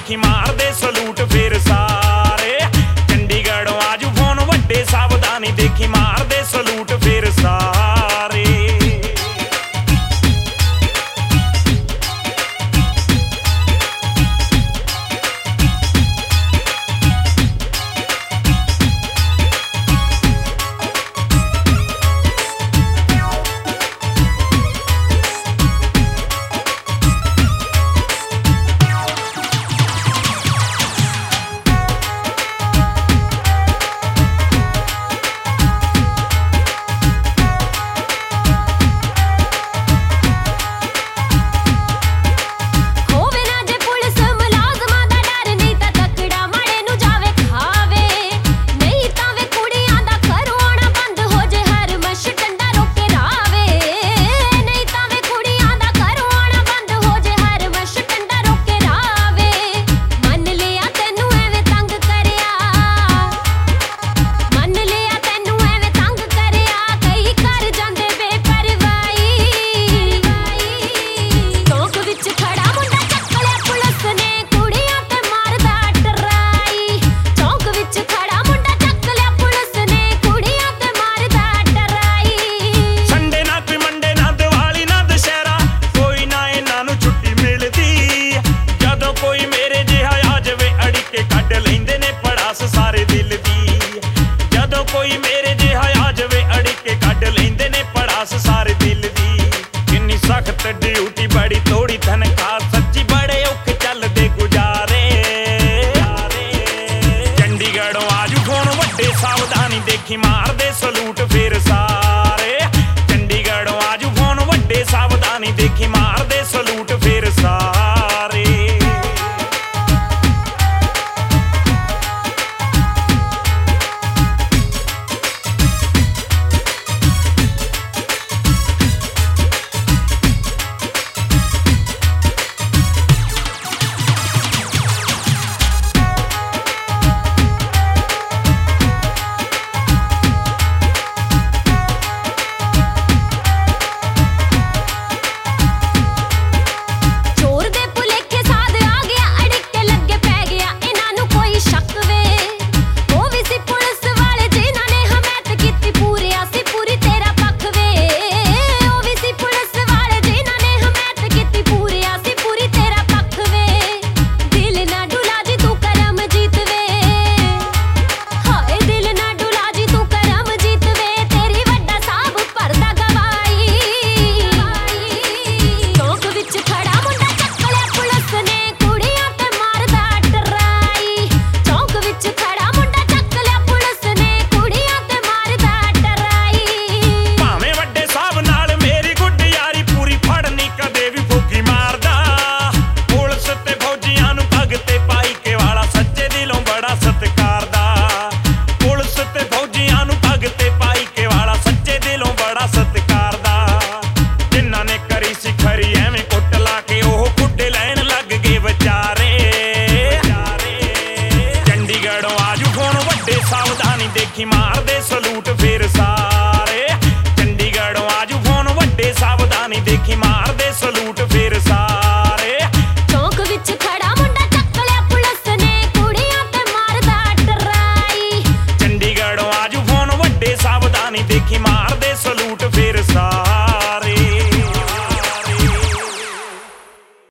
देखी मार दे सलूट फिर सारे। चंडीगढ़ आजू फोन वड्डे सावधानी देखी मार दे सलूट फिर सारे। सारे दिल दी जदों कोई मेरे जिहा आ जावे अड़िके कढ लैंदे ने पड़ास सारे दिल दी। किन्नी सख्त ड्यूटी बड़ी थोड़ी तनख्वाह सच्ची बड़े औखे चलदे गुजारे। चंडीगढ़ आजू फोन वड्डे सावधानी देखी मार दे सलूट फिर सारे। चंडीगढ़ आजू फोन वड्डे सावधानी देखी मार दे सलूट फिर सारे। सावधानी देखी मार दे सलूट फिर सारे। चंडीगढ़ आजू फोन वड्डे सावधानी देखी मार दे सलूट फिर सारे। चौक विच खड़ा मुंडा चक लिया पुलिस ने कुड़ियां ते मारदा टराई। चंडीगढ़ आजू फोन वड्डे सावधानी देखी